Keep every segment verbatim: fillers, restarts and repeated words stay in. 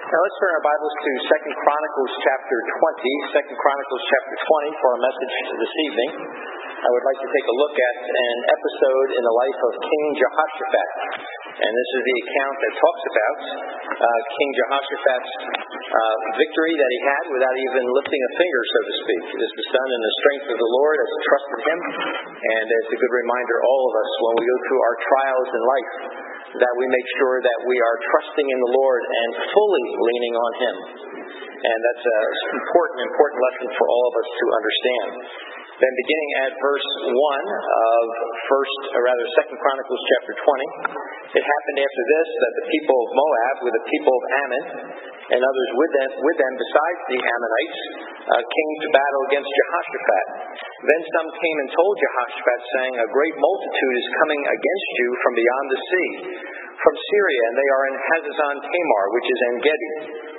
Now let's turn our Bibles to Second Chronicles chapter twenty. Second Chronicles chapter twenty for our message this evening. I would like to take a look at an episode in the life of King Jehoshaphat. And this is the account that talks about uh, King Jehoshaphat's uh, victory that he had without even lifting a finger, so to speak. It is the son and the strength of the Lord as he trusted him. And it's a good reminder, all of us, when we go through our trials in life, that we make sure that we are trusting in the Lord and fully leaning on him. And that's an important, important lesson for all of us to understand. Then beginning at verse one of first, or rather Second Chronicles chapter twenty, it happened after this that the people of Moab with the people of Ammon and others with them, with them besides the Ammonites, uh, came to battle against Jehoshaphat. Then some came and told Jehoshaphat, saying, "A great multitude is coming against you from beyond the sea, from Syria, and they are in Hazazon Tamar, which is En-gedi."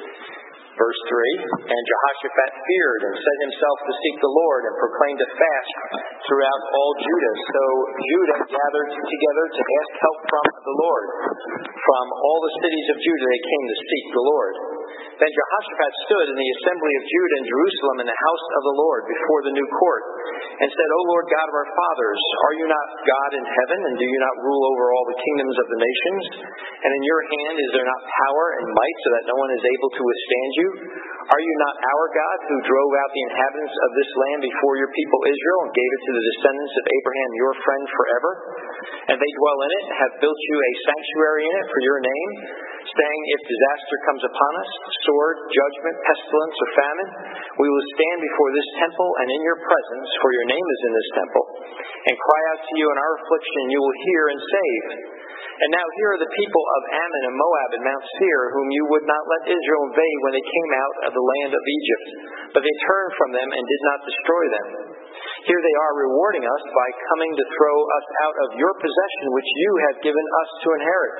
Verse three, "And Jehoshaphat feared and set himself to seek the Lord and proclaimed a fast throughout all Judah. So Judah gathered together to ask help from the Lord. From all the cities of Judah they came to seek the Lord. Then Jehoshaphat stood in the assembly of Judah and Jerusalem in the house of the Lord before the new court and said, O Lord God of our fathers, are you not God in heaven, and do you not rule over all the kingdoms of the nations? And in your hand is there not power and might so that no one is able to withstand you? Are you not our God who drove out the inhabitants of this land before your people Israel and gave it to the descendants of Abraham your friend forever? And they dwell in it, have built you a sanctuary in it for your name, saying, if disaster comes upon us, sword, judgment, pestilence, or famine, we will stand before this temple and in your presence, for your name is in this temple, and cry out to you in our affliction, and you will hear and save. And now here are the people of Ammon and Moab and Mount Seir, whom you would not let Israel invade when they came out of the land of Egypt. But they turned from them and did not destroy them. Here they are rewarding us by coming to throw us out of your possession, which you have given us to inherit.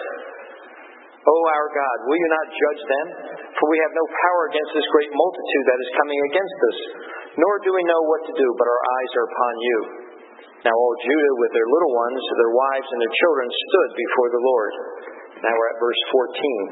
O our God, will you not judge them? For we have no power against this great multitude that is coming against us, nor do we know what to do, but our eyes are upon you. Now all Judah with their little ones, their wives, and their children stood before the Lord." Now we're at verse fourteen.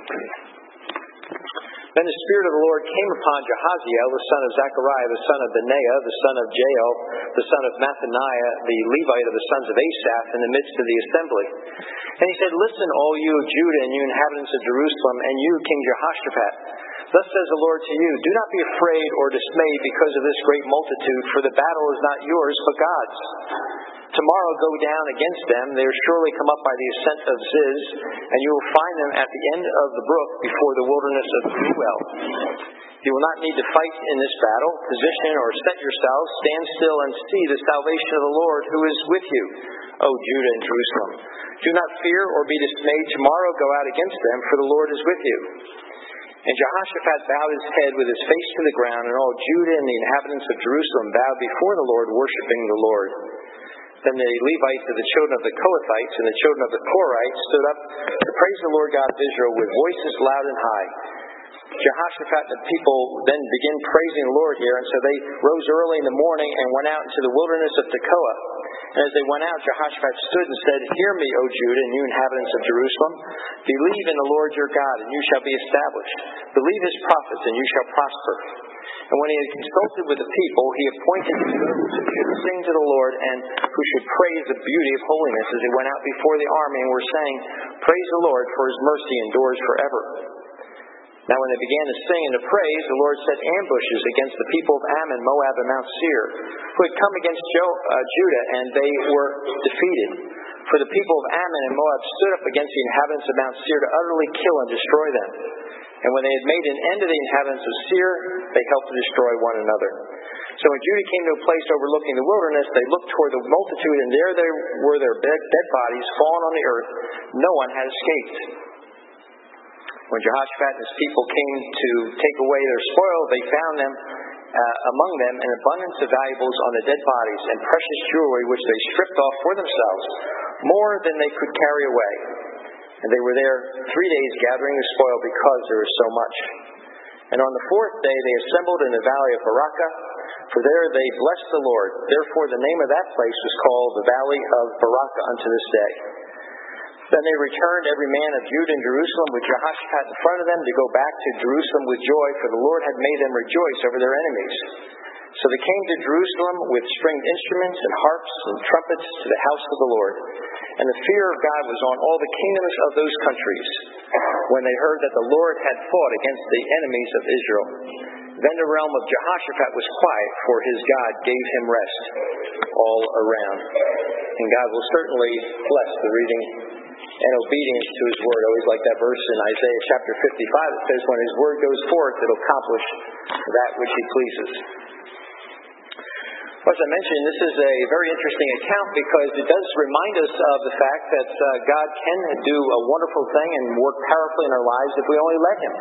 Then the Spirit of the Lord came upon Jahaziel, the son of Zechariah, the son of Benaiah, the son of Jael, the son of Mathaniah, the Levite of the sons of Asaph, in the midst of the assembly. And he said, "Listen, all you of Judah and you inhabitants of Jerusalem, and you, King Jehoshaphat. Thus says the Lord to you, do not be afraid or dismayed because of this great multitude, for the battle is not yours, but God's. Tomorrow go down against them. They will surely come up by the ascent of Ziz, and you will find them at the end of the brook before the wilderness of Ruel. You will not need to fight in this battle. Position or set yourselves, stand still and see the salvation of the Lord who is with you, O Judah and Jerusalem. Do not fear or be dismayed. Tomorrow go out against them, for the Lord is with you." And Jehoshaphat bowed his head with his face to the ground, and all Judah and the inhabitants of Jerusalem bowed before the Lord, worshiping the Lord. Then the Levites of the children of the Kohathites and the children of the Korites stood up to praise the Lord God of Israel with voices loud and high. Jehoshaphat and the people then began praising the Lord here, and so they rose early in the morning and went out into the wilderness of Tekoa. And as they went out, Jehoshaphat stood and said, "Hear me, O Judah, and you inhabitants of Jerusalem. Believe in the Lord your God, and you shall be established. Believe his prophets, and you shall prosper." And when he had consulted with the people, he appointed those who should sing to the Lord and who should praise the beauty of holiness as they went out before the army and were saying, "Praise the Lord, for his mercy endures forever." Now when they began to sing and to praise, the Lord set ambushes against the people of Ammon, Moab, and Mount Seir, who had come against Jo- uh, Judah, and they were defeated. For the people of Ammon and Moab stood up against the inhabitants of Mount Seir to utterly kill and destroy them. And when they had made an end of the inhabitants of Seir, they helped to destroy one another. So when Judah came to a place overlooking the wilderness, they looked toward the multitude, and there they were their dead, dead bodies fallen on the earth. No one had escaped. When Jehoshaphat and his people came to take away their spoil, they found them uh, among them an abundance of valuables on the dead bodies and precious jewelry which they stripped off for themselves, more than they could carry away. And they were there three days gathering the spoil because there was so much. And on the fourth day they assembled in the valley of Barakah, for there they blessed the Lord. Therefore the name of that place was called the Valley of Barakah unto this day. Then they returned, every man of Judah and Jerusalem, with Jehoshaphat in front of them, to go back to Jerusalem with joy, for the Lord had made them rejoice over their enemies. So they came to Jerusalem with stringed instruments and harps and trumpets to the house of the Lord. And the fear of God was on all the kingdoms of those countries, when they heard that the Lord had fought against the enemies of Israel. Then the realm of Jehoshaphat was quiet, for his God gave him rest all around. And God will certainly bless the reading and obedience to his word. I always like that verse in Isaiah chapter fifty-five that says, when his word goes forth, it'll accomplish that which he pleases. As I mentioned, this is a very interesting account because it does remind us of the fact that uh, God can do a wonderful thing and work powerfully in our lives if we only let him.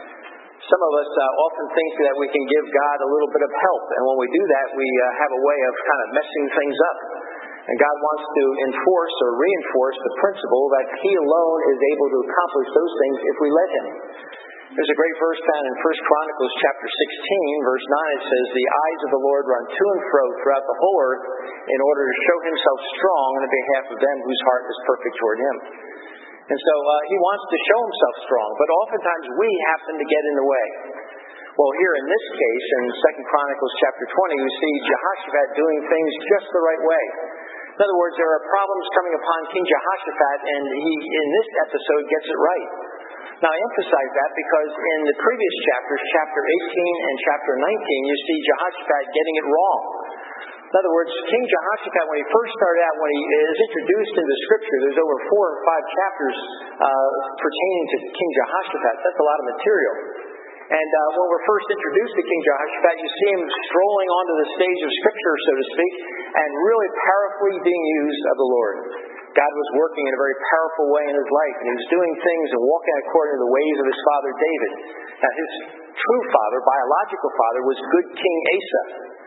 Some of us uh, often think that we can give God a little bit of help, and when we do that, we uh, have a way of kind of messing things up. And God wants to enforce or reinforce the principle that he alone is able to accomplish those things if we let him. There's a great verse found in First Chronicles chapter sixteen, verse nine. It says, the eyes of the Lord run to and fro throughout the whole earth in order to show himself strong on behalf of them whose heart is perfect toward him. And so uh, he wants to show himself strong, but oftentimes we happen to get in the way. Well, here in this case, in Second Chronicles chapter twenty, we see Jehoshaphat doing things just the right way. In other words, there are problems coming upon King Jehoshaphat, and he, in this episode, gets it right. Now, I emphasize that because in the previous chapters, chapter eighteen and chapter nineteen, you see Jehoshaphat getting it wrong. In other words, King Jehoshaphat, when he first started out, when he is introduced into Scripture, there's over four or five chapters uh, pertaining to King Jehoshaphat. That's a lot of material. And uh, when we're first introduced to King Jehoshaphat, you see him strolling onto the stage of Scripture, so to speak, and really powerfully being used of the Lord. God was working in a very powerful way in his life, and he was doing things and walking according to the ways of his father David. Now, his true father, biological father, was good King Asa,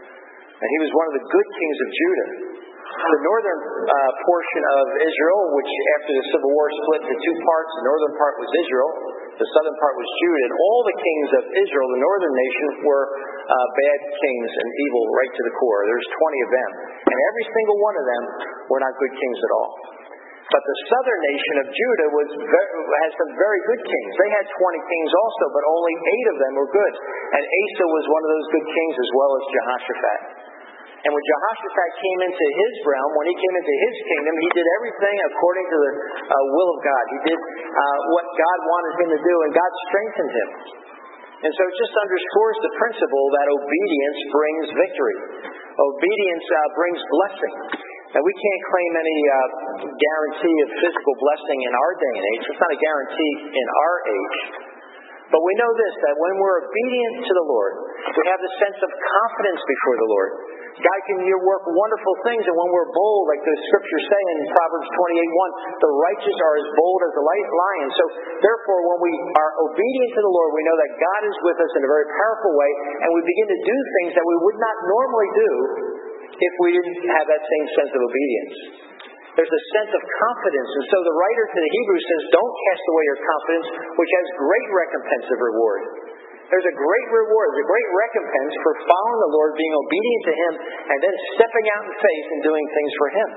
and he was one of the good kings of Judah. The northern uh, portion of Israel, which after the Civil War split into two parts, the northern part was Israel, the southern part was Judah, and all the kings of Israel, the northern nation, were uh, bad kings and evil right to the core. There's twenty of them, and every single one of them were not good kings at all. But the southern nation of Judah was very, had some very good kings. They had twenty kings also, but only eight of them were good. And Asa was one of those good kings as well as Jehoshaphat. And when Jehoshaphat came into his realm, when he came into his kingdom, he did everything according to the uh, will of God. He did uh, what God wanted him to do, and God strengthened him. And so it just underscores the principle that obedience brings victory. Obedience uh, brings blessing. Now, we can't claim any uh, guarantee of physical blessing in our day and age. It's not a guarantee in our age. But we know this, that when we're obedient to the Lord, we have the sense of confidence before the Lord. God can work wonderful things, and when we're bold, like the scriptures say in Proverbs twenty-eight one, the righteous are as bold as a lion. So, therefore, when we are obedient to the Lord, we know that God is with us in a very powerful way, and we begin to do things that we would not normally do if we didn't have that same sense of obedience. There's a sense of confidence, and so the writer to the Hebrews says, don't cast away your confidence, which has great recompense of reward. There's a great reward, there's a great recompense for following the Lord, being obedient to him, and then stepping out in faith and doing things for him.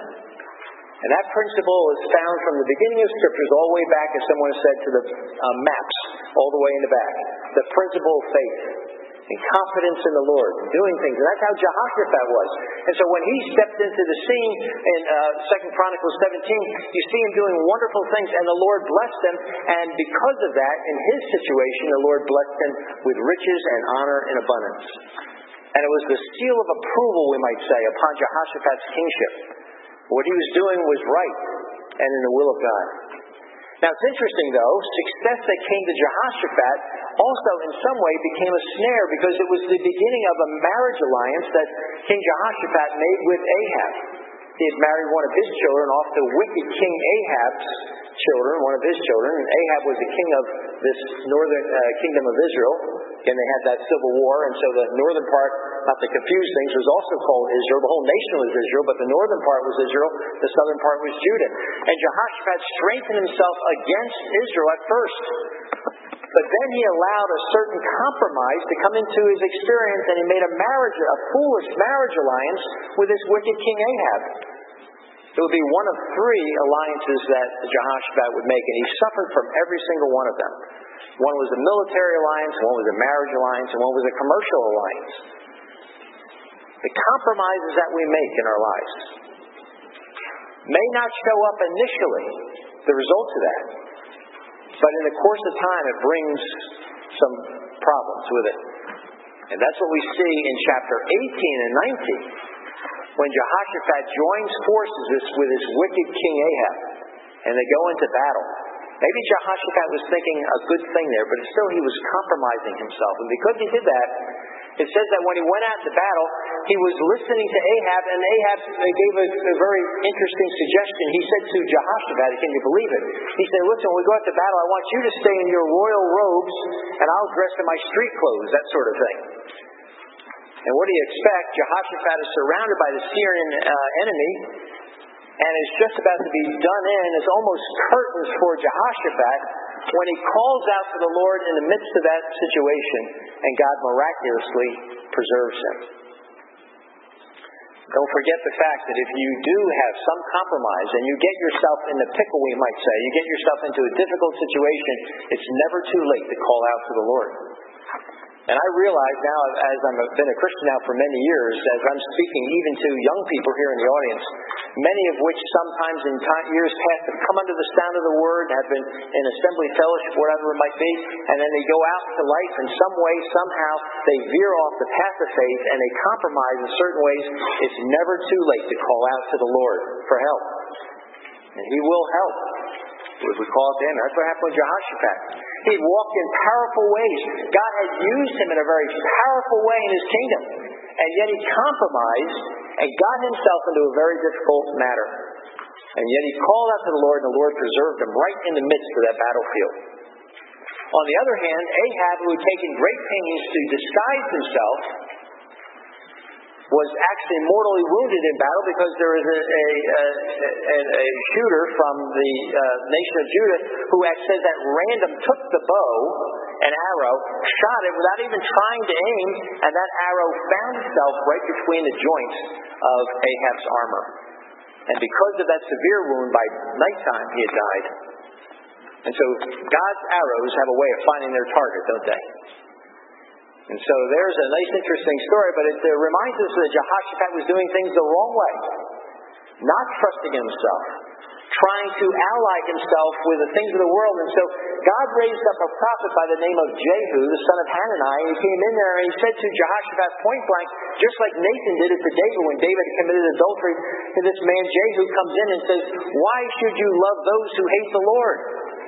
And that principle is found from the beginning of Scriptures all the way back, as someone said, to the uh, maps, all the way in the back. The principle of faith and confidence in the Lord, doing things. And that's how Jehoshaphat was. And so when he stepped into the scene in uh, Second Chronicles seventeen, you see him doing wonderful things, and the Lord blessed him. And because of that, in his situation, the Lord blessed him with riches and honor and abundance. And it was the seal of approval, we might say, upon Jehoshaphat's kingship. What he was doing was right and in the will of God. Now, it's interesting, though, success that came to Jehoshaphat also in some way became a snare, because it was the beginning of a marriage alliance that King Jehoshaphat made with Ahab. He had married one of his children off the wicked King Ahab's children, one of his children. And Ahab was the king of this northern uh, kingdom of Israel. And they had that civil war, and so the northern part, not to confuse things, was also called Israel. The whole nation was Israel, but the northern part was Israel, the southern part was Judah. And Jehoshaphat strengthened himself against Israel at first. But then he allowed a certain compromise to come into his experience, and he made a marriage, a foolish marriage alliance with this wicked King Ahab. It would be one of three alliances that Jehoshaphat would make, and he suffered from every single one of them. One was a military alliance, one was a marriage alliance, and one was a commercial alliance. The compromises that we make in our lives may not show up initially, the results of that, but in the course of time it brings some problems with it. And that's what we see in chapter eighteen and nineteen, when Jehoshaphat joins forces with his wicked king Ahab, and they go into battle. Maybe Jehoshaphat was thinking a good thing there, but still he was compromising himself. And because he did that, it says that when he went out to battle, he was listening to Ahab, and Ahab gave a, a very interesting suggestion. He said to Jehoshaphat, can you believe it? He said, listen, when we go out to battle, I want you to stay in your royal robes, and I'll dress in my street clothes, that sort of thing. And what do you expect? Jehoshaphat is surrounded by the Syrian uh, enemy, and is just about to be done in. It's almost curtains for Jehoshaphat when he calls out to the Lord in the midst of that situation, and God miraculously preserves him. Don't forget the fact that if you do have some compromise and you get yourself in the pickle, we might say, you get yourself into a difficult situation, it's never too late to call out to the Lord. And I realize now, as I've been a Christian now for many years, as I'm speaking even to young people here in the audience, many of which sometimes in time, years past have come under the sound of the Word, have been in assembly fellowship, whatever it might be, and then they go out into life in some way, somehow, they veer off the path of faith, and they compromise in certain ways. It's never too late to call out to the Lord for help. And He will help if we call it to Him. That's what happened with Jehoshaphat. He walked in powerful ways. God had used him in a very powerful way in His kingdom. And yet he compromised and got himself into a very difficult matter. And yet he called out to the Lord, and the Lord preserved him right in the midst of that battlefield. On the other hand, Ahab, who had taken great pains to disguise himself, was actually mortally wounded in battle because there was a, a, a, a shooter from the uh, nation of Judah who had said that random took the bow, an arrow, shot it without even trying to aim, and that arrow found itself right between the joints of Ahab's armor. And because of that severe wound, by nighttime he had died. And so God's arrows have a way of finding their target, don't they? And so there's a nice, interesting story, but it uh, reminds us that Jehoshaphat was doing things the wrong way. Not trusting in himself. Trying to ally himself with the things of the world. And so God raised up a prophet by the name of Jehu, the son of Hanani. He came in there and he said to Jehoshaphat point blank, just like Nathan did it to David when David committed adultery, and this man Jehu comes in and says, why should you love those who hate the Lord?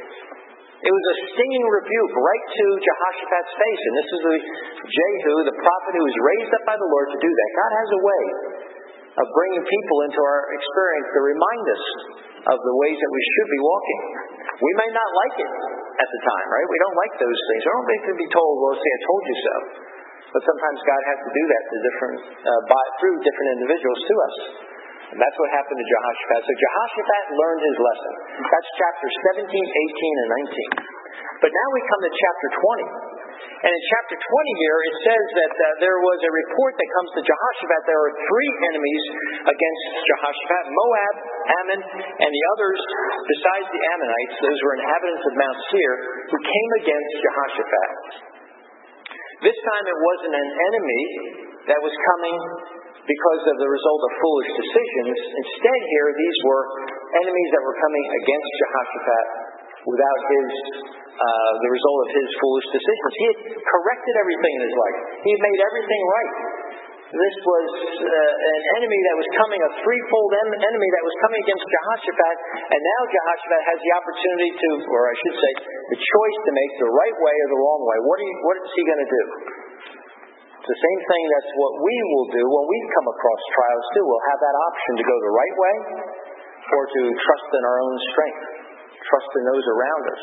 It was a stinging rebuke right to Jehoshaphat's face. And this is the Jehu, the prophet who was raised up by the Lord to do that. God has a way of bringing people into our experience to remind us of the ways that we should be walking. We may not like it at the time, right? We don't like those things. I don't think to be told, well, say, I told you so. But sometimes God has to do that to different, uh, by, through different individuals to us. And that's what happened to Jehoshaphat. So Jehoshaphat learned his lesson. That's chapters seventeen, eighteen, and nineteen. But now we come to chapter twenty. And in chapter twenty here, it says that uh, there was a report that comes to Jehoshaphat. There are three enemies against Jehoshaphat: Moab, Ammon, and the others, besides the Ammonites, those were inhabitants of Mount Seir, who came against Jehoshaphat. This time it wasn't an enemy that was coming because of the result of foolish decisions. Instead here, these were enemies that were coming against Jehoshaphat without his, uh, the result of his foolish decisions. He had corrected everything in his life. He had made everything right. This was uh, an enemy that was coming, a threefold en- enemy that was coming against Jehoshaphat, and now Jehoshaphat has the opportunity to, or I should say, the choice to make the right way or the wrong way. What, are you, what is he going to do? It's the same thing that's what we will do when we come across trials too. We'll have that option to go the right way or to trust in our own strength, trust in those around us.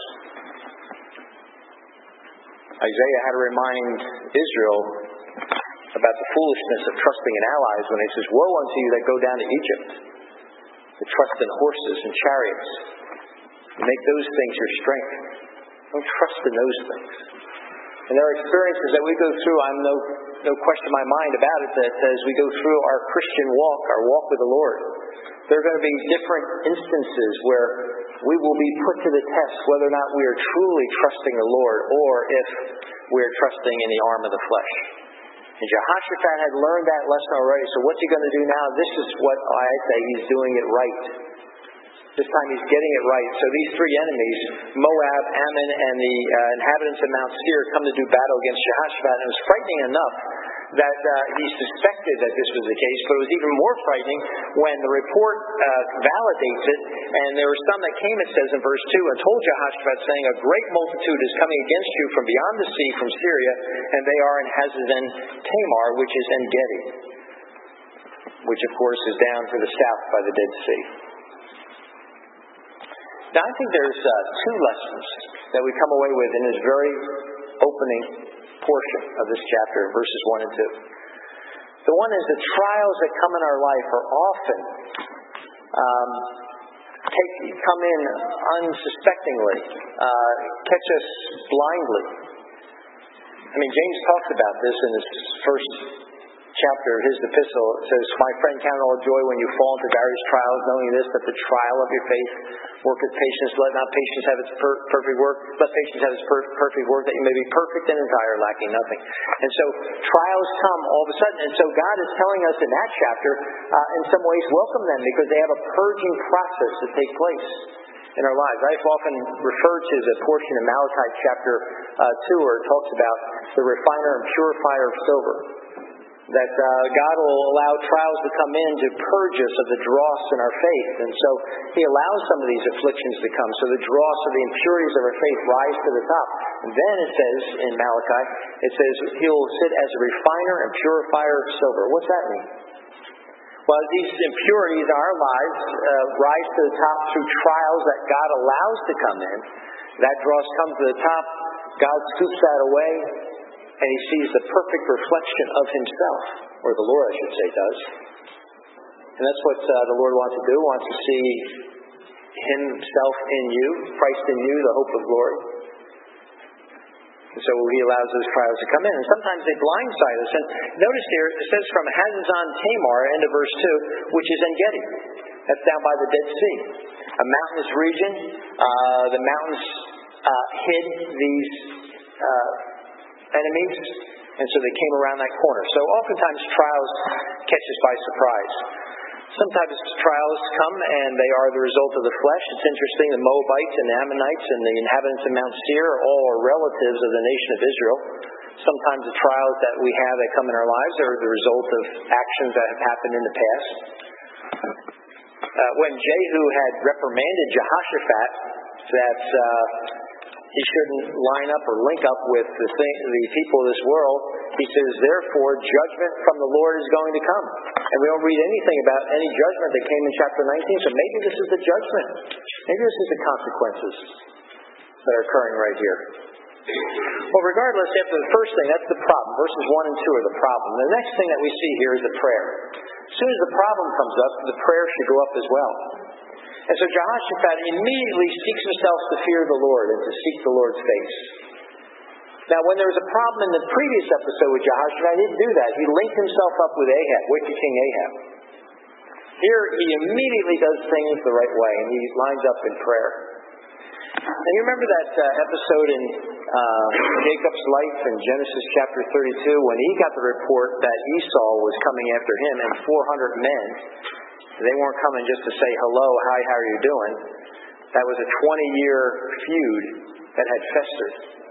Isaiah had to remind Israel about the foolishness of trusting in allies when he says, woe unto you that go down to Egypt, to trust in horses and chariots, and make those things your strength. Don't trust in those things. And there are experiences that we go through, I'm no, no question in my mind about it, that as we go through our Christian walk, our walk with the Lord, There are going to be different instances where we will be put to the test whether or not we are truly trusting the Lord or if we are trusting in the arm of the flesh. And Jehoshaphat had learned that lesson already, so what's he going to do now? This is what I say, he's doing it right. This time he's getting it right. So these three enemies, Moab, Ammon, and the uh, inhabitants of Mount Seir, come to do battle against Jehoshaphat. And it was frightening enough that uh, he suspected that this was the case, but it was even more frightening when the report uh, validates it. And there were some that came, it says in verse two, and told Jehoshaphat, saying, a great multitude is coming against you from beyond the sea, from Syria, and they are in Hazazon Tamar, which is En Gedi, which of course is down to the south by the Dead Sea. Now, I think there's uh, two lessons that we come away with in this very opening portion of this chapter, verses one and two. The one is the trials that come in our life are often um, take, come in unsuspectingly, uh, catch us blindly. I mean, James talks about this in his first chapter of his epistle. It says, my friend, count it all joy when you fall into various trials, knowing this, that the trial of your faith worketh patience. Let not patience have its per- perfect work. Let patience have its per- perfect work, that you may be perfect and entire, lacking nothing. And so trials come all of a sudden. And so God is telling us in that chapter, uh, in some ways, welcome them, because they have a purging process to take place in our lives. I've often referred to the portion in Malachi chapter uh, two where it talks about the refiner and purifier of silver. That uh, God will allow trials to come in to purge us of the dross in our faith. And so He allows some of these afflictions to come. So the dross of the impurities of our faith rise to the top. And then it says in Malachi, it says He'll sit as a refiner and purifier of silver. What's that mean? Well, these impurities in our lives uh, rise to the top through trials that God allows to come in. That dross comes to the top. God scoops that away. And He sees the perfect reflection of Himself, or the Lord, I should say, does. And that's what uh, the Lord wants to do, wants to see Himself in you, Christ in you, the hope of glory. And so He allows those trials to come in. And sometimes they blindside us. And notice here, it says from Hazazon Tamar, end of verse two, which is En Gedi. That's down by the Dead Sea. A mountainous region. Uh, the mountains uh, hid these Uh, enemies, and so they came around that corner. So oftentimes trials catch us by surprise. Sometimes trials come and they are the result of the flesh. It's interesting, the Moabites and the Ammonites and the inhabitants of Mount Seir are all are relatives of the nation of Israel. Sometimes the trials that we have that come in our lives are the result of actions that have happened in the past. Uh, when Jehu had reprimanded Jehoshaphat that uh, he shouldn't line up or link up with the, thing, the people of this world, he says, therefore, judgment from the Lord is going to come. And we don't read anything about any judgment that came in chapter nineteen, so maybe this is the judgment. Maybe this is the consequences that are occurring right here. Well, regardless, after the first thing, that's the problem. Verses one and two are the problem. The next thing that we see here is the prayer. As soon as the problem comes up, the prayer should go up as well. And so Jehoshaphat immediately seeks himself to fear the Lord and to seek the Lord's face. Now, when there was a problem in the previous episode with Jehoshaphat, he didn't do that. He linked himself up with Ahab, wicked King Ahab. Here, he immediately does things the right way, and he lines up in prayer. And you remember that uh, episode in uh, Jacob's life in Genesis chapter thirty-two, when he got the report that Esau was coming after him and four hundred men. They weren't coming just to say hello, hi, how are you doing? That was a twenty-year feud that had festered.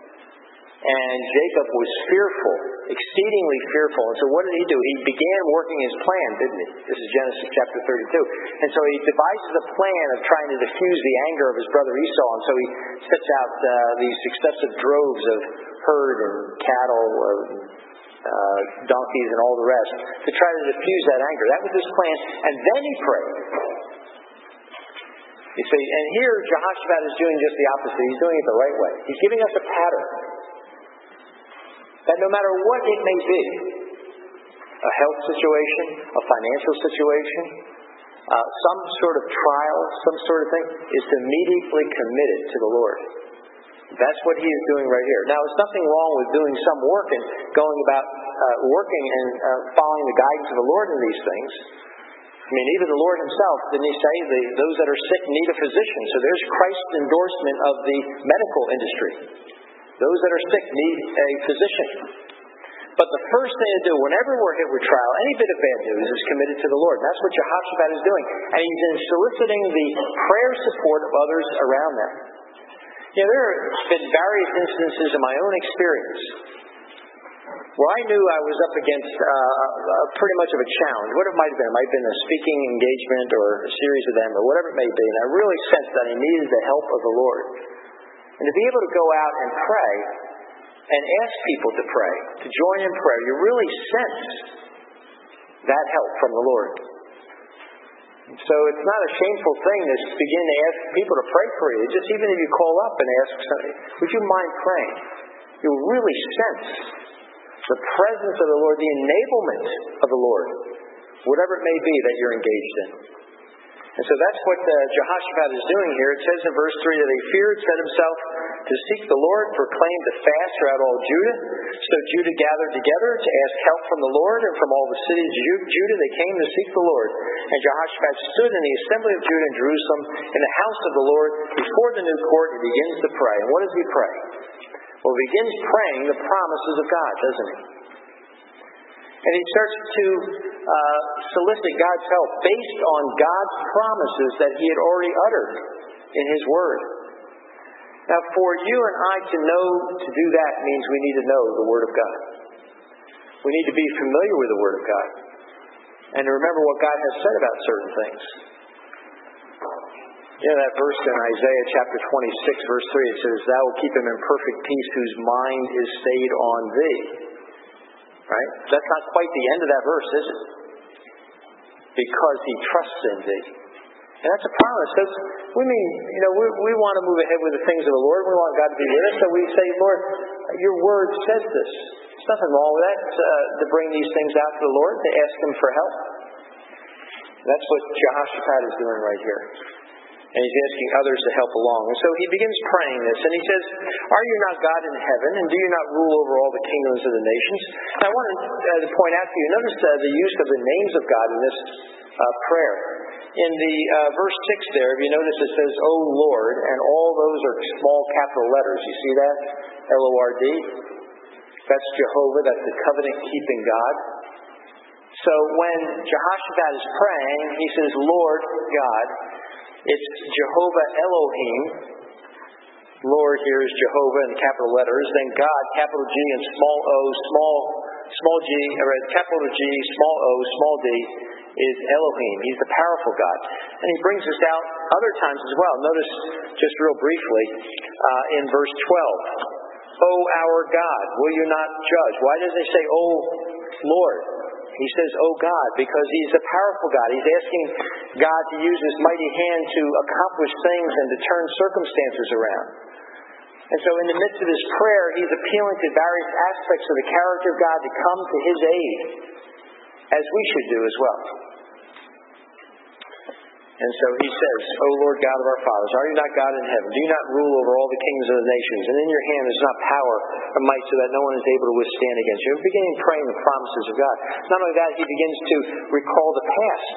And Jacob was fearful, exceedingly fearful. And so what did he do? He began working his plan, didn't he? This is Genesis chapter thirty-two. And so he devises a plan of trying to diffuse the anger of his brother Esau. And so he sets out uh, these successive droves of herd and cattle, uh, uh, donkeys and all the rest, to try to diffuse that anger. That was his plan. And then he prayed. You see, and here Jehoshaphat is doing just the opposite. He's doing it the right way. He's giving us a pattern. That no matter what it may be, a health situation, a financial situation, uh, some sort of trial, some sort of thing, is to immediately commit it to the Lord. That's what he is doing right here. Now, there's nothing wrong with doing some work and going about uh, working and uh, following the guidance of the Lord in these things. I mean, even the Lord himself, didn't he say, the, those that are sick need a physician? So there's Christ's endorsement of the medical industry. Those that are sick need a physician. But the first thing to do, whenever we're hit with trial, any bit of bad news is committed to the Lord. And that's what Jehoshaphat is doing. And he's soliciting the prayer support of others around them. You know, there have been various instances in my own experience where I knew I was up against uh, uh, pretty much of a challenge. What it might have been. It might have been a speaking engagement or a series of them or whatever it may be. And I really sensed that I needed the help of the Lord. And to be able to go out and pray and ask people to pray, to join in prayer, you really sense that help from the Lord. So it's not a shameful thing to begin to ask people to pray for you. Just even if you call up and ask somebody, would you mind praying? You'll really sense the presence of the Lord, the enablement of the Lord, whatever it may be that you're engaged in. And so that's what uh, Jehoshaphat is doing here. It says in verse three that he feared, set himself to seek the Lord, proclaimed a fast throughout all Judah. So Judah gathered together to ask help from the Lord, and from all the cities of Judah they came to seek the Lord. And Jehoshaphat stood in the assembly of Judah in Jerusalem, in the house of the Lord, before the new court. He begins to pray. And what does he pray? Well, he begins praying the promises of God, doesn't he? And he starts to uh, solicit God's help based on God's promises that he had already uttered in his word. Now, for you and I to know to do that means we need to know the Word of God. We need to be familiar with the Word of God. And to remember what God has said about certain things. You know that verse in Isaiah chapter twenty-six, verse three, it says, "Thou wilt keep him in perfect peace whose mind is stayed on thee." Right? That's not quite the end of that verse, is it? Because he trusts in thee. And that's a promise. That's, we mean, you know, we, we want to move ahead with the things of the Lord. We want God to be with us. So we say, Lord, your word says this. There's nothing wrong with that, uh, to bring these things out to the Lord, to ask him for help. That's what Jehoshaphat is doing right here. And he's asking others to help along. And so he begins praying this. And he says, "Are you not God in heaven? And do you not rule over all the kingdoms of the nations?" And I want to, uh, to point out to you, notice uh, the use of the names of God in this uh, prayer. In the uh, verse six there, if you notice it says, "O Lord," and all those are small capital letters. You see that? L O R D. That's Jehovah. That's the covenant-keeping God. So when Jehoshaphat is praying, he says, "Lord God." It's Jehovah Elohim. Lord here is Jehovah in capital letters. Then God, capital G and small o, small small g, or capital G, small o, small d, is Elohim. He's the powerful God. And he brings this out other times as well. Notice, just real briefly, uh, in verse twelve. "O our God, will you not judge?" Why does he say, "O Lord"? He says, "Oh God," because he's a powerful God. He's asking God to use his mighty hand to accomplish things and to turn circumstances around. And so in the midst of his prayer, he's appealing to various aspects of the character of God to come to his aid, as we should do as well. And so he says, "O Lord God of our fathers, are you not God in heaven? Do you not rule over all the kingdoms of the nations? And in your hand is not power or might, so that no one is able to withstand against you." He's beginning praying the promises of God. Not only that, he begins to recall the past.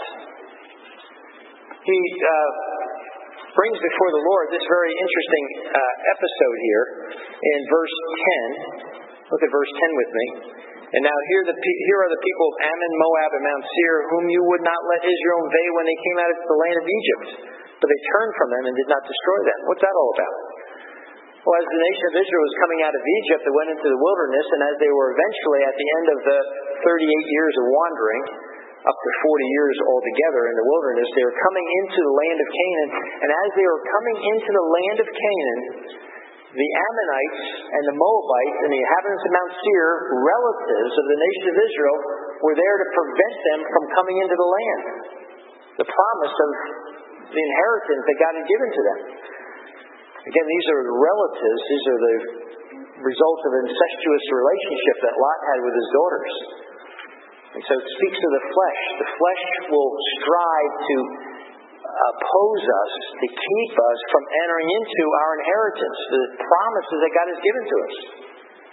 He uh, brings before the Lord this very interesting uh, episode here in verse ten. Look at verse ten with me. "And now here, the, here are the people of Ammon, Moab, and Mount Seir, whom you would not let Israel invade when they came out of the land of Egypt. But they turned from them and did not destroy them." What's that all about? Well, as the nation of Israel was coming out of Egypt, they went into the wilderness, and as they were eventually at the end of the thirty-eight years of wandering, up to forty years altogether in the wilderness, they were coming into the land of Canaan. And as they were coming into the land of Canaan, the Ammonites and the Moabites and the inhabitants of Mount Seir, relatives of the nation of Israel, were there to prevent them from coming into the land. The promise of the inheritance that God had given to them. Again, these are relatives. These are the results of an incestuous relationship that Lot had with his daughters. And so it speaks of the flesh. The flesh will strive to oppose us, to keep us from entering into our inheritance, the promises that God has given to us.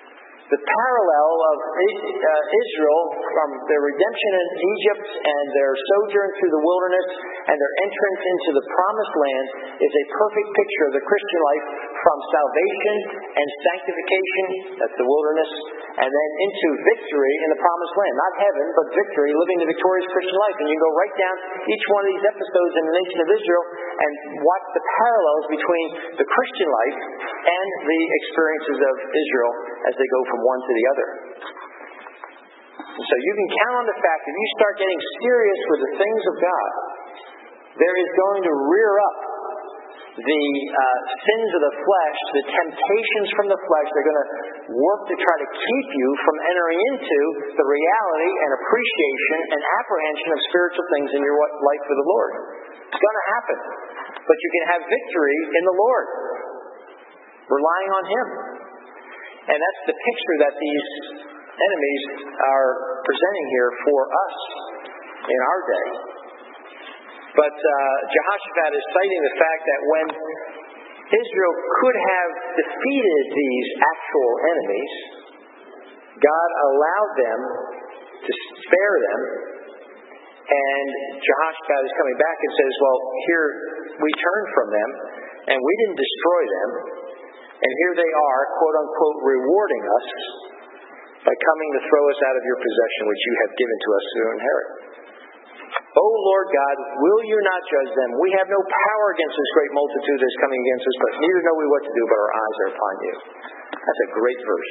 the parallel of Israel from their redemption in Egypt and their sojourn through the wilderness and their entrance into the promised land is a perfect picture of the Christian life from salvation and sanctification, that's the wilderness, and then into victory in the promised land. Not heaven, but victory, living the victorious Christian life. And you go right down each one of these episodes in the nation of Israel and watch the parallels between the Christian life and the experiences of Israel as they go from one to the other. And so you can count on the fact that if you start getting serious with the things of God, there is going to rear up the uh, sins of the flesh, the temptations from the flesh. They're going to work to try to keep you from entering into the reality and appreciation and apprehension of spiritual things in your life for the Lord. It's going to happen. But you can have victory in the Lord, relying on Him. And that's the picture that these enemies are presenting here for us in our day. But uh, Jehoshaphat is citing the fact that when Israel could have defeated these actual enemies, God allowed them to spare them. And Jehoshaphat is coming back and says, well, here we turned from them and we didn't destroy them. And here they are, quote unquote, rewarding us by coming to throw us out of your possession, which you have given to us to inherit. O Lord God, will you not judge them? We have no power against this great multitude that is coming against us, but neither know we what to do, but our eyes are upon you. That's a great verse.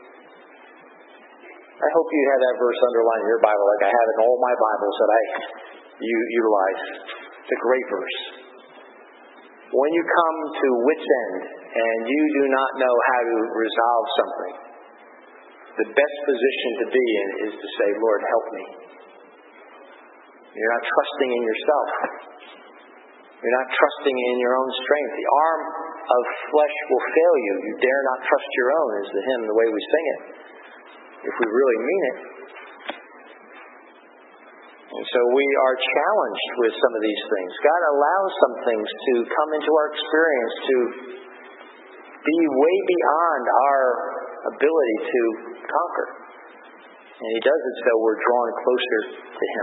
I hope you have that verse underlined in your Bible like I have in all my Bibles that I you utilize. It's a great verse. When you come to wit's end and you do not know how to resolve something, the best position to be in is to say, Lord, help me. You're not trusting in yourself. You're not trusting in your own strength. The arm of flesh will fail you. You dare not trust your own, is the hymn, the way we sing it, if we really mean it. And so we are challenged with some of these things. God allows some things to come into our experience to be way beyond our ability to conquer. And He does it so we're drawn closer to Him.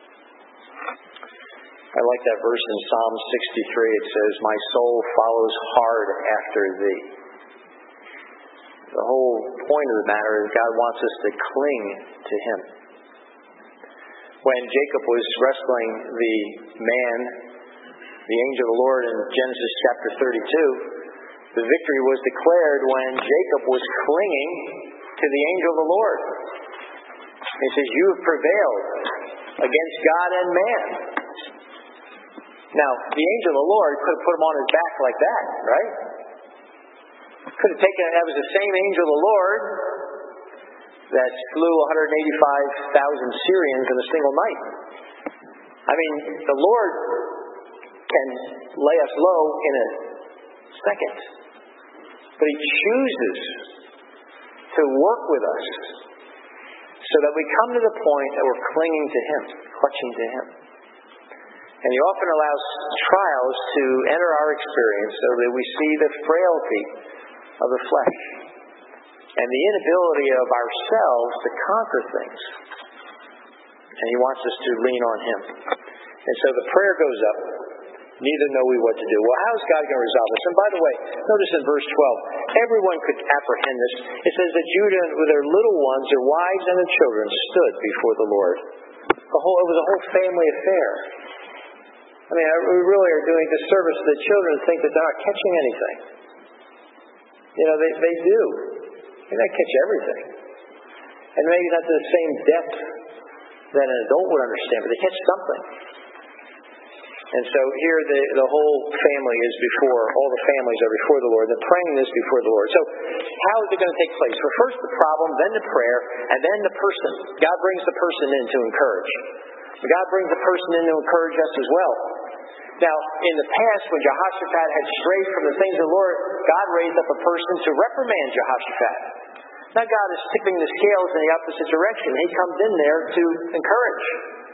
I like that verse in Psalm sixty-three. It says, my soul follows hard after Thee. The whole point of the matter is God wants us to cling to Him. When Jacob was wrestling the man, the angel of the Lord in Genesis chapter thirty-two, the victory was declared when Jacob was clinging to the angel of the Lord. He says, you have prevailed against God and man. Now, the angel of the Lord could have put him on his back like that, right? Could have taken, that was the same angel of the Lord that slew one hundred eighty-five thousand Syrians in a single night. I mean, the Lord can lay us low in a second. But He chooses to work with us so that we come to the point that we're clinging to Him, clutching to Him. And He often allows trials to enter our experience so that we see the frailty of the flesh and the inability of ourselves to conquer things. And He wants us to lean on Him. And so the prayer goes up, neither know we what to do. Well, how is God going to resolve this? And by the way, notice in verse twelve, everyone could apprehend this. It says that Judah with their little ones, their wives and their children stood before the Lord. The whole, it was a whole family affair. I mean, we really are doing disservice to the children who think that they're not catching anything. You know, they, they do. They don't catch everything. And maybe not to the same depth that an adult would understand, but they catch something. And so here the, the whole family is before, all the families are before the Lord. They're praying this before the Lord. So how is it going to take place? Well, first the problem, then the prayer, and then the person. God brings the person in to encourage. God brings the person in to encourage us as well. Now, in the past, when Jehoshaphat had strayed from the things of the Lord, God raised up a person to reprimand Jehoshaphat. Now God is tipping the scales in the opposite direction. He comes in there to encourage.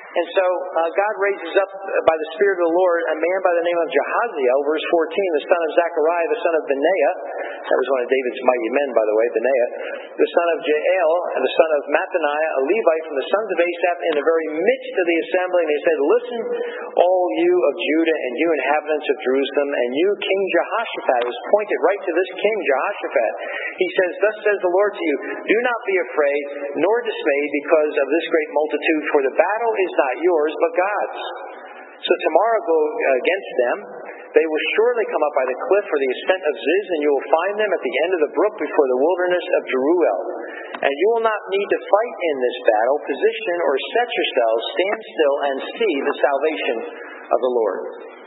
And so uh, God raises up uh, by the Spirit of the Lord a man by the name of Jahaziel, verse fourteen, the son of Zechariah, the son of Benaiah. That was one of David's mighty men, by the way, Benaiah. The son of Jael, the son of Mattaniah, a Levite from the sons of Asaph, in the very midst of the assembly. And he said, listen, all you of Judah and you inhabitants of Jerusalem, and you, King Jehoshaphat. It was pointed right to this king, Jehoshaphat. He says, thus says the Lord to you, do not be afraid, nor dismayed because of this great multitude, for the battle is not yours, but God's. So tomorrow go against them. They will surely come up by the cliff or the ascent of Ziz, and you will find them at the end of the brook before the wilderness of Jeruel. And you will not need to fight in this battle. Position or set yourselves, stand still, and see the salvation of the Lord.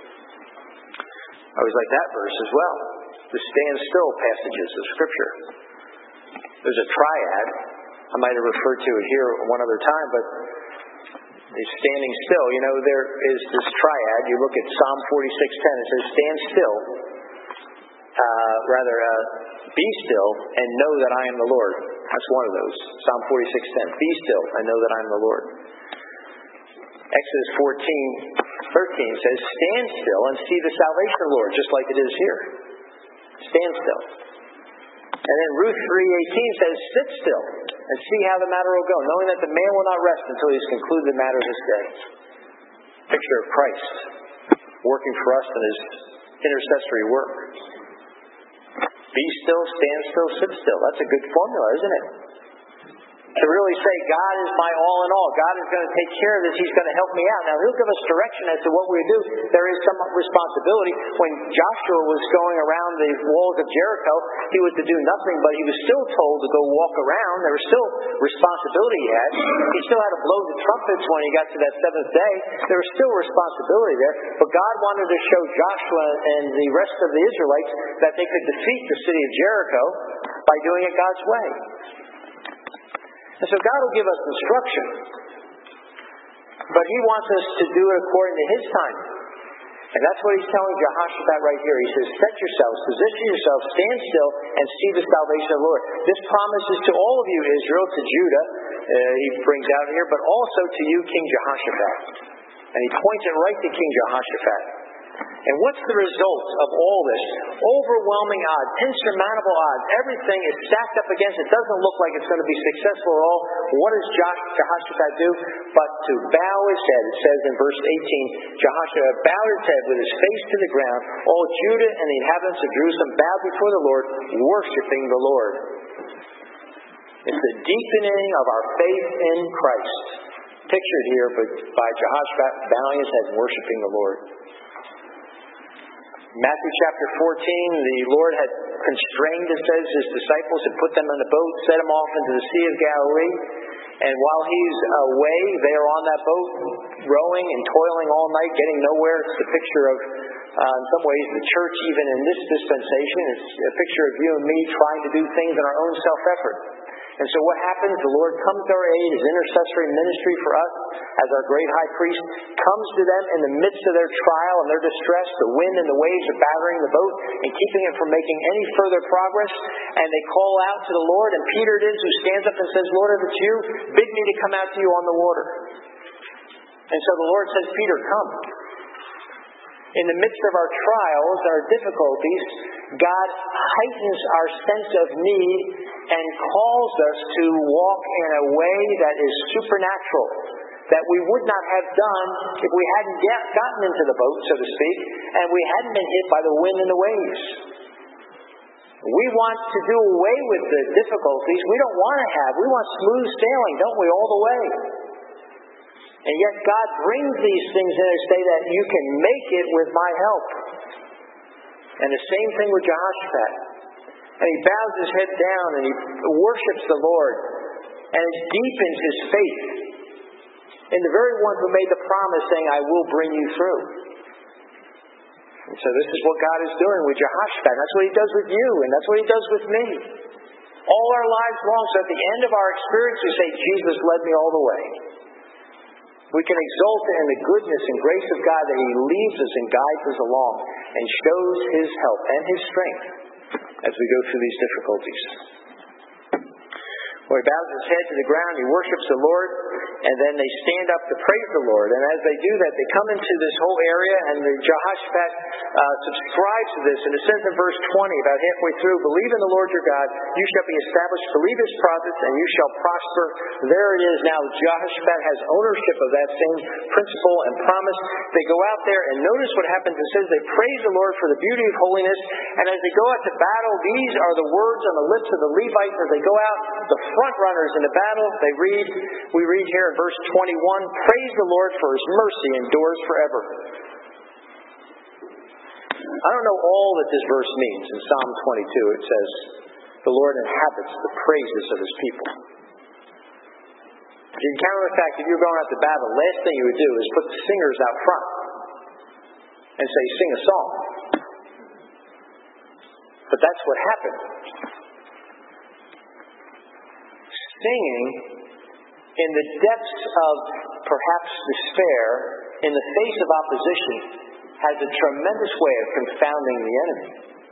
I always like that verse as well. The stand still passages of Scripture. There's a triad. I might have referred to it here one other time, but it's standing still. You know, there is this triad. You look at Psalm forty-six ten. It says, stand still. Uh, rather, uh, be still and know that I am the Lord. That's one of those. Psalm forty-six ten. Be still and know that I am the Lord. Exodus fourteen thirteen says, stand still and see the salvation of the Lord, just like it is here. Stand still. And then Ruth three eighteen says, sit still and see how the matter will go, knowing that the man will not rest until he has concluded the matter this day. Picture of Christ working for us in his intercessory work. Be still, stand still, sit still. That's a good formula, isn't it? To really say, God is my all in all. God is going to take care of this. He's going to help me out. Now, he'll give us direction as to what we do. There is some responsibility. When Joshua was going around the walls of Jericho, he was to do nothing, but he was still told to go walk around. There was still responsibility he had. He still had to blow the trumpets when he got to that seventh day. There was still responsibility there. But God wanted to show Joshua and the rest of the Israelites that they could defeat the city of Jericho by doing it God's way. And so God will give us instruction. But he wants us to do it according to his time. And that's what he's telling Jehoshaphat right here. He says, set yourselves, position yourselves, stand still, and see the salvation of the Lord. This promise is to all of you, Israel, to Judah, uh, he brings out here, but also to you, King Jehoshaphat. And he points it right to King Jehoshaphat. And what's the result of all this? Overwhelming odds, insurmountable odds. Everything is stacked up against it. It doesn't look like it's going to be successful at all. What does Jehoshaphat do? But to bow his head, it says in verse eighteen, Jehoshaphat bowed his head with his face to the ground. All Judah and the inhabitants of Jerusalem bowed before the Lord, worshiping the Lord. It's the deepening of our faith in Christ. Pictured here by Jehoshaphat bowing his head and worshiping the Lord. Matthew chapter fourteen, the Lord had constrained, it says, his disciples and put them in the boat, set them off into the Sea of Galilee. And while he's away, they are on that boat, rowing and toiling all night, getting nowhere. It's a picture of, uh, in some ways, the church, even in this dispensation. It's a picture of you and me trying to do things in our own self-effort. And so what happens? The Lord comes to our aid. His intercessory ministry for us as our great high priest comes to them in the midst of their trial and their distress. The wind and the waves are battering the boat and keeping it from making any further progress. And they call out to the Lord, and Peter it is who stands up and says, Lord, if it's you, bid me to come out to you on the water. And so the Lord says, Peter, come. In the midst of our trials, our difficulties, God heightens our sense of need and calls us to walk in a way that is supernatural, that we would not have done if we hadn't get, gotten into the boat, so to speak, and we hadn't been hit by the wind and the waves. We want to do away with the difficulties we don't want to have. We want smooth sailing, don't we, all the way? And yet God brings these things in to say that you can make it with my help. And the same thing with Jehoshaphat. And he bows his head down and he worships the Lord. And it deepens his faith in the very one who made the promise saying, I will bring you through. And so this is what God is doing with Jehoshaphat. That's what he does with you, and that's what he does with me. All our lives long. So at the end of our experience, we say, Jesus led me all the way. We can exult in the goodness and grace of God that he leads us and guides us along and shows his help and his strength as we go through these difficulties. Well, he bows his head to the ground, he worships the Lord, and then they stand up to praise the Lord. And as they do that, they come into this whole area, and the Jehoshaphat uh, subscribes to this. And it says in verse twenty, about halfway through, believe in the Lord your God, you shall be established, believe his prophets, and you shall prosper. There it is now. Jehoshaphat has ownership of that same principle and promise. They go out there, and notice what happens. It says they praise the Lord for the beauty of holiness. And as they go out to battle, these are the words on the lips of the Levites as they go out, the front runners in the battle. They read, we read here in verse twenty-one, praise the Lord for his mercy endures forever. I don't know all that this verse means. In Psalm twenty-two it says, the Lord inhabits the praises of his people. You can count on the fact that if you're going out to battle, the last thing you would do is put the singers out front and say, sing a song. But that's what happened. Singing in the depths of perhaps despair, in the face of opposition, has a tremendous way of confounding the enemy.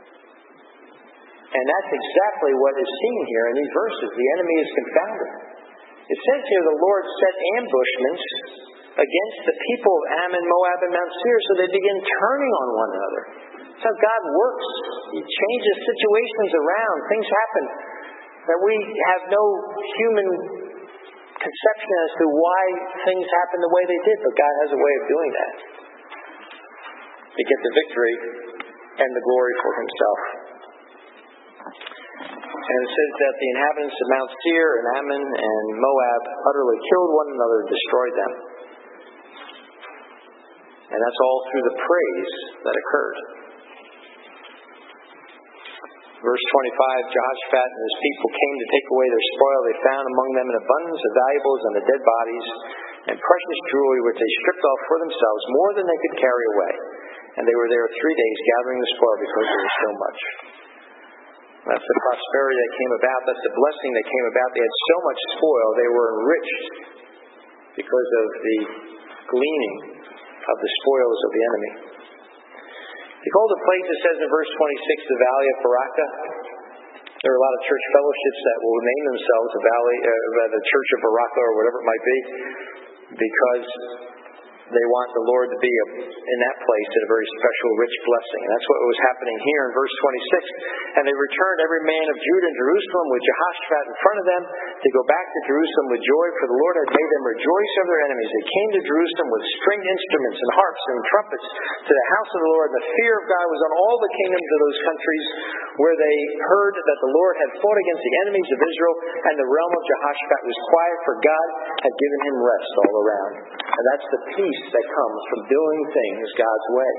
And that's exactly what is seen here in these verses. The enemy is confounded. It says here the Lord set ambushments against the people of Ammon, Moab, and Mount Seir, so they begin turning on one another. That's how God works. He changes situations around. Things happen that we have no human conception as to why things happen the way they did, but God has a way of doing that to get the victory and the glory for himself. And it says that the inhabitants of Mount Seir and Ammon and Moab utterly killed one another and destroyed them. And that's all through the praise that occurred. Verse twenty-five, Jehoshaphat and his people came to take away their spoil. They found among them an abundance of valuables and the dead bodies and precious jewelry which they stripped off for themselves, more than they could carry away. And they were there three days gathering the spoil because there was so much. That's the prosperity that came about. That's the blessing that came about. They had so much spoil, they were enriched because of the gleaning of the spoils of the enemy. He called the place, it says in verse twenty-six, the Valley of Barakah. There are a lot of church fellowships that will name themselves the Valley, uh, the Church of Barakah, or whatever it might be, because they want the Lord to be a, in that place in a very special, rich blessing. And that's what was happening here in verse twenty-six. And they returned every man of Judah and Jerusalem with Jehoshaphat in front of them to go back to Jerusalem with joy, for the Lord had made them rejoice over their enemies. They came to Jerusalem with stringed instruments and harps and trumpets to the house of the Lord. And the fear of God was on all the kingdoms of those countries where they heard that the Lord had fought against the enemies of Israel, and the realm of Jehoshaphat was quiet, for God had given him rest all around. And that's the peace that comes from doing things God's way.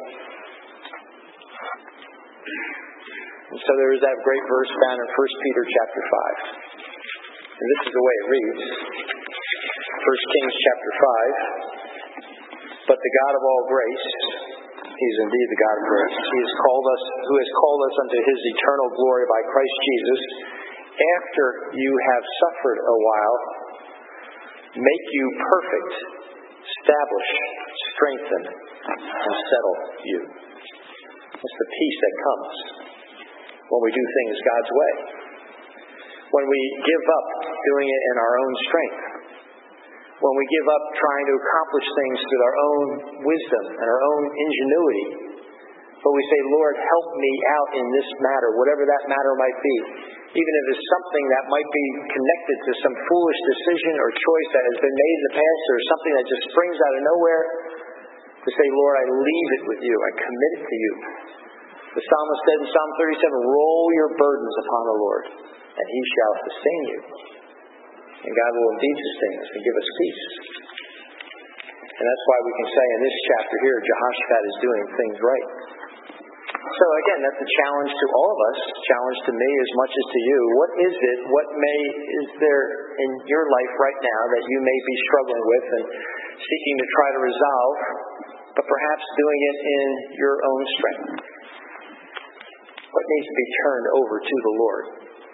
And so there is that great verse found in First Peter chapter five. And this is the way it reads. First Kings chapter five. But the God of all grace, he is indeed the God of grace, he has called us, who has called us unto his eternal glory by Christ Jesus, after you have suffered a while, make you perfect, establish, strengthen, and settle you. It's the peace that comes when we do things God's way. When we give up doing it in our own strength. When we give up trying to accomplish things with our own wisdom and our own ingenuity. But we say, Lord, help me out in this matter, whatever that matter might be. Even if it's something that might be connected to some foolish decision or choice that has been made in the past, or something that just springs out of nowhere, to say, Lord, I leave it with you. I commit it to you. The psalmist said in Psalm thirty-seven, roll your burdens upon the Lord, and he shall sustain you. And God will indeed sustain us and give us peace. And that's why we can say in this chapter here, Jehoshaphat is doing things right. So again, that's a challenge to all of us, challenge to me as much as to you. What is it, what may, is there in your life right now that you may be struggling with and seeking to try to resolve, but perhaps doing it in your own strength? What needs to be turned over to the Lord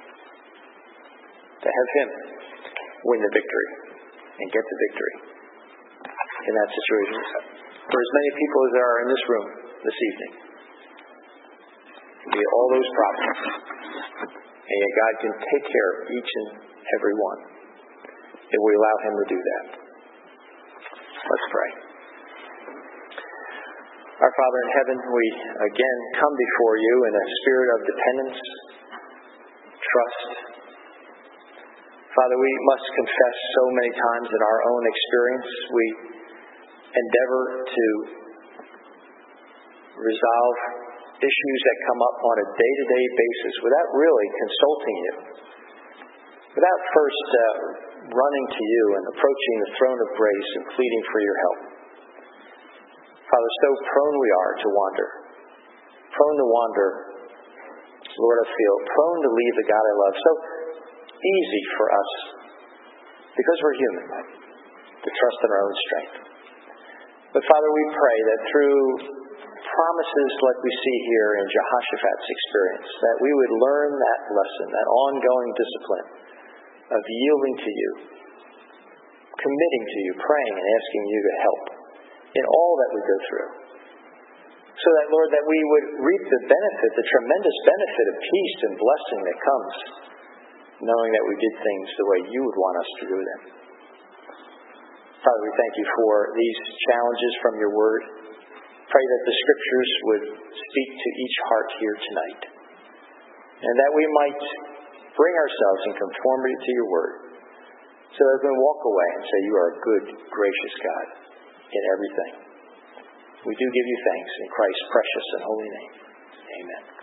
to have him win the victory and get the victory in that situation? For as many people as there are in this room this evening, be all those problems, and yet God can take care of each and every one if we allow him to do that. Let's pray. Our Father in heaven, we again come before you in a spirit of dependence, trust. Father, we must confess so many times in our own experience we endeavor to resolve issues that come up on a day-to-day basis without really consulting you, without first uh, running to you and approaching the throne of grace and pleading for your help. Father, so prone we are to wander, prone to wander, Lord, I feel, prone to leave the God I love. So easy for us, because we're human, to trust in our own strength. But Father, we pray that through promises like we see here in Jehoshaphat's experience, that we would learn that lesson, that ongoing discipline of yielding to you, committing to you, praying and asking you to help in all that we go through. So that, Lord, that we would reap the benefit, the tremendous benefit of peace and blessing that comes, knowing that we did things the way you would want us to do them. Father, we thank you for these challenges from your word. Pray that the scriptures would speak to each heart here tonight, and that we might bring ourselves in conformity to your word, so that we can walk away and say, you are a good, gracious God in everything. We do give you thanks in Christ's precious and holy name. Amen.